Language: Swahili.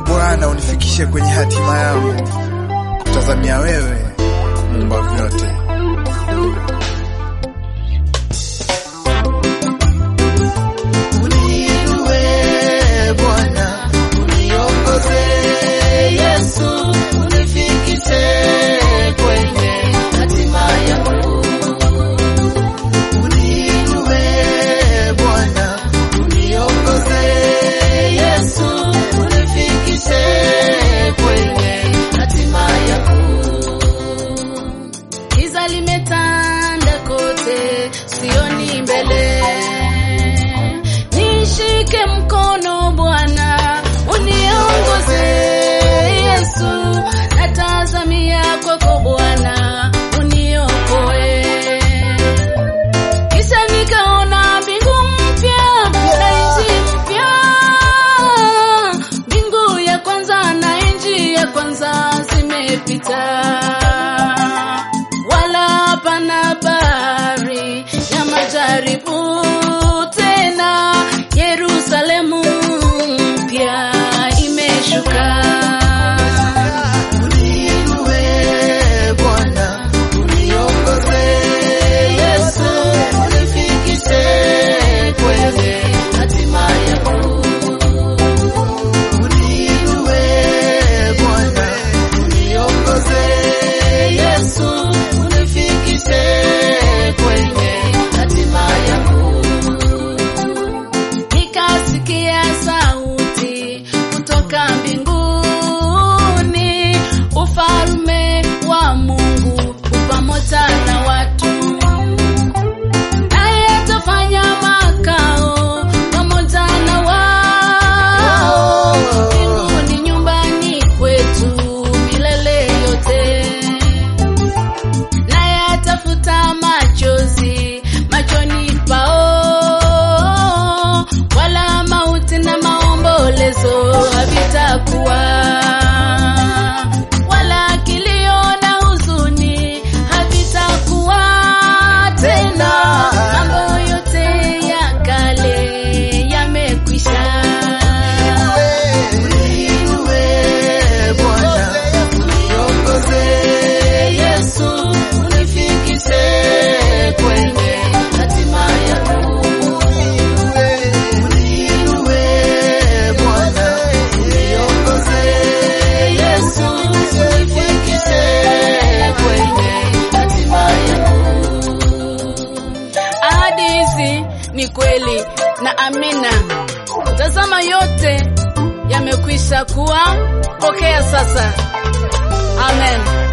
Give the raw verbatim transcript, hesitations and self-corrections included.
Bwana unifikishe kwenye hatima yangu, kutazamia wewe Muumba vyote. Uniinue Bwana, uniongoze Yesu, unifikishe kwenye hatima yangu. Uniinue Bwana, uniongoze Yesu, unifikishe kwenye hatima yangu. Giza limetanda kote, sioni mbele. Nishike mkono Bwana, uniongoze Yesu, natazamia kwako Bwana, uniokoe. Kisha nikaona mbingu mpya na nchi mpya, mbingu ya kwanza na nchi ya kwanza zimepita, wala hapana bahari ya majaribu tena. Yerusalemu mpya imeshuka. Uniinue Bwana, uniongoze Yesu, unifikishe kwenye hatima yangu. Uniinue Bwana, uniongoze Yesu, unifikishe kwenye hatima yangu. Nikasikia sauti kutoka mbinguni, ufalme wa Mungu pamoja na watu, naye atafanya makao pamoja na wao. Mbinguni nyumbani kwetu milele yote, naye atafuta machozi machoni pao, wala mauti na maombolezo havitakuwa, wala kilio na huzuni havitakuwa tena. Mambo yote ya kale yamekwisha. Uniinue Bwana, uniongoze Yesu, unifikishe kwenye hatima yangu. Uniinue Bwana, uniongoze Yesu, unifikishe kwenye hatima yangu. Ahadi hizi ni kweli na amina. Tazama yote yamekwisha kuwa, pokea sasa. Amen.